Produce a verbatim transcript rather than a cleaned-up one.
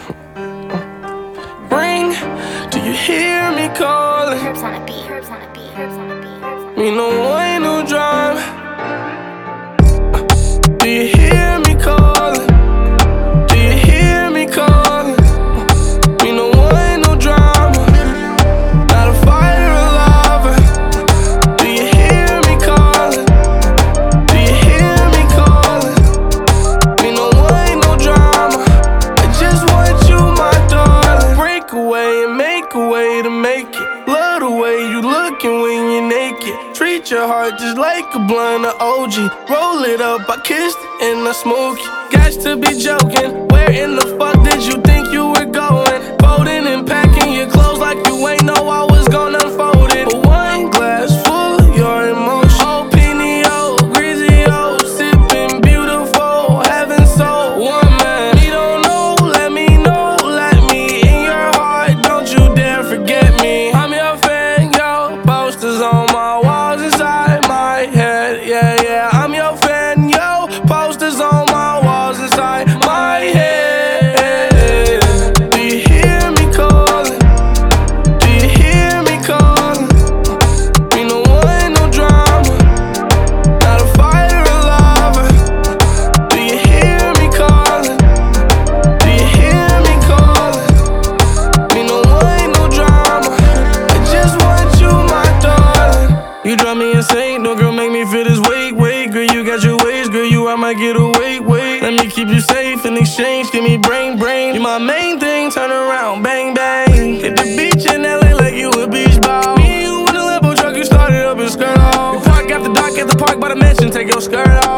Ring, do you hear me calling? Herbs on a beat, herbs on a beat, herbs on a beat, herbs on a beat. Me no way, no drama. Do you hear me calling? Do you hear me calling? Me no way, no drama. Not a fighter, a lover. Do you hear me calling? Do you hear me calling? Me no way, no drama. I just want you, my darling. Break away and make a way to make it. Love the way you looking when you're naked. Treat your heart just like a blunt of O G. Roll it up, I kissed it and I smoke it. Got to be joking. Where in the fuck did you think you were going? Folding and packing your clothes like you ain't know I was gonna unfold it. But one glass full of your emotion. Oh, Pinio, Grizio, sipping beautiful, heaven so one man. We don't know, let me know, let me in your heart. Don't you dare forget me. I'm your fan, yo. Posters on my walls inside my head. Yeah, yeah, I'm your fan, yo. Posters on my walls inside my head. Do you hear me calling? Do you hear me calling? Me no one, no drama. Not a fighter, a lover. Do you hear me calling? Do you hear me calling? Me no one, no drama. I just want you, my darling. You drive me insane, no girl make me feel this weight, weight. Girl, you got your ways, girl, you I might get away, wait. Let me keep you safe in exchange, give me brain, brain. You my main thing, turn around, bang, bang. Hit the beach in L A like you a beach ball. Me and you in a Lambo truck, you started up and skirt off. We park after dark at the park by the mansion, take your skirt off.